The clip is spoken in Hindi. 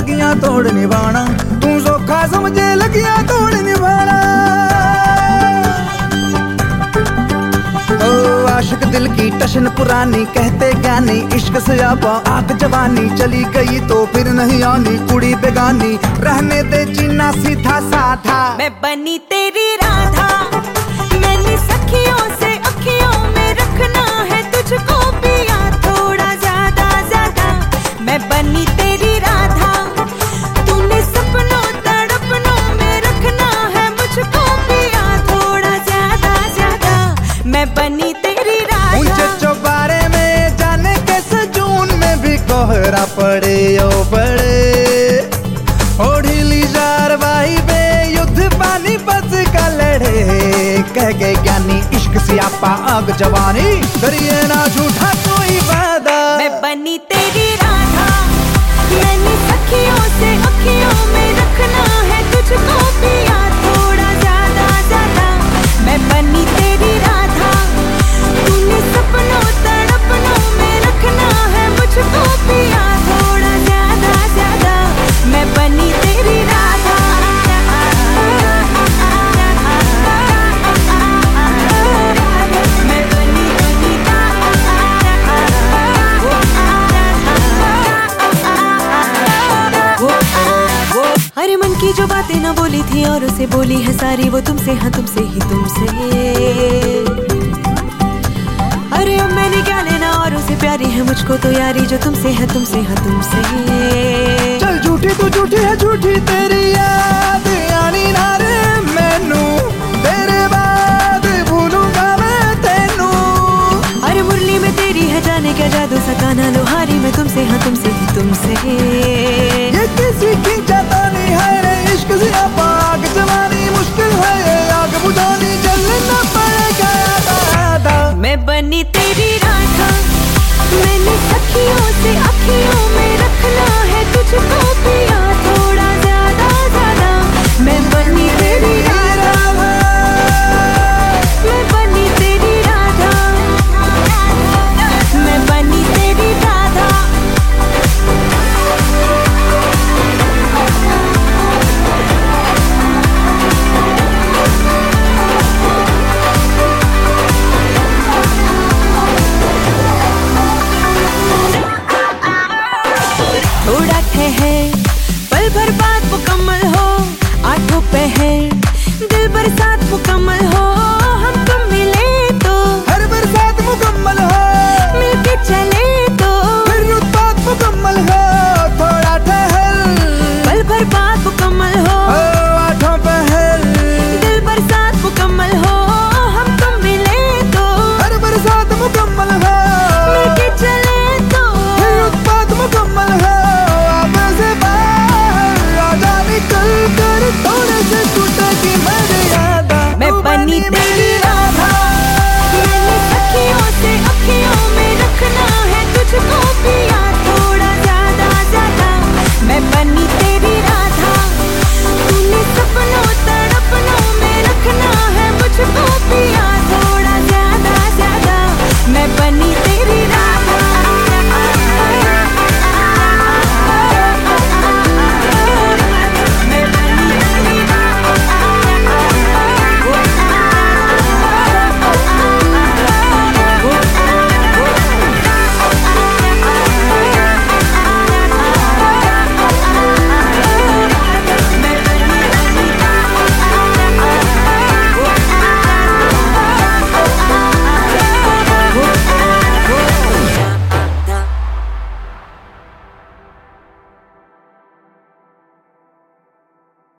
लगिया तोड़ निभाना, तू सोखा समझे लगिया तोड़ निभाना। ओ आशिक दिल की टशन पुरानी, कहते ज्ञानी इश्क से आपा आग जवानी, चली गई तो फिर नहीं आनी कुड़ी बेगानी, रहने दे जीना सीधा साधा। मैं बनी तेरी राधा, मैंने सखियों से अखियों में रखना है तुझको पिया थोड़ा ज्यादा ज्यादा। मैं बनी तेरी राधा, तूने सपनों तड़पनों में रखना है मुझको पिया थोड़ा ज्यादा ज्यादा। मैं बनी तेरी राधा। ऊंचे चौबारे में जाने कैसे जून में भी कोहरा पड़े ओ बड़े, ओ ढीली ज़ारवाही पे युद्ध पानीपत का लड़े, कह के ज्ञानी इश्क सियापा आग जवानी, करिए ना झूठा कोई वादा। मैं बनी तेरी राधा, मैंने सखियों से अखियों में रखना है तुझको पिया थोड़ा ज्यादा ज्यादा। मैं बनी तेरी राधा, तूने सपनों तड़पनों में रखना है मुझको पिया थोड़ा ज्यादा ज्यादा। मैं बनी तेरी राधा। मैं बनी तेरी अरे मन की जो बातें ना बोली थी और उसे बोली है सारी, वो तुमसे हाँ तुमसे ही तुमसे। अरे अब मैंने क्या लेना और उसे प्यारी है मुझको तो यारी, जो तुमसे है तुमसे हाँ तुमसे। चल झूठी तू झूठी है झूठी तेरी याद आनी ना रे मैनू, तेरे बाद भूलूंगा मैं तेनू। अरे मुरली में तेरी है जाने क्या जादू, सकाना लोहारी में तुमसे हाँ तुमसे ही तुमसे। ये किसी की जाता नहीं है रे इश्क सियापा आग जवानी, मुश्किल है ये आग बुझानी, जलना पड़ेगा आधा। मैं बनी तेरी राधा, मैंने सखियों से अखियों में रखना है तुझको पिया थोड़ा ज्यादा ज्यादा। मैं बनी तेरी राधा, मैं बनी तेरी राधा, मैं बनी तेरी राधा। थोड़ा ठहर पल भर बाद मुकम्मल हो, आंखों पे है दिल बरसात मुकम्मल हो, हम तुम मिले तो हर बरसात मुकम्मल हो, मिलके चले तो फिर रुत बात मुकम्मल हो। थोड़ा ठहर पल भर बाद मुकम्मल हो, आठों पहल दिल बरसात मुकम्मल हो, हम तुम मिले तो हर बरसात मुकम्मल हो, मिलके चले तो फिर रुत बात मुकम्मल हो। अब से बाहर आजा निकल कर थोड़े से टूटेगी मर्यादा। मैं बनी तेरी राधा, मैंने सखियों से अखियों में रखना है तुझको पिया थोड़ा ज्यादा ज्यादा। मैं बनी तेरी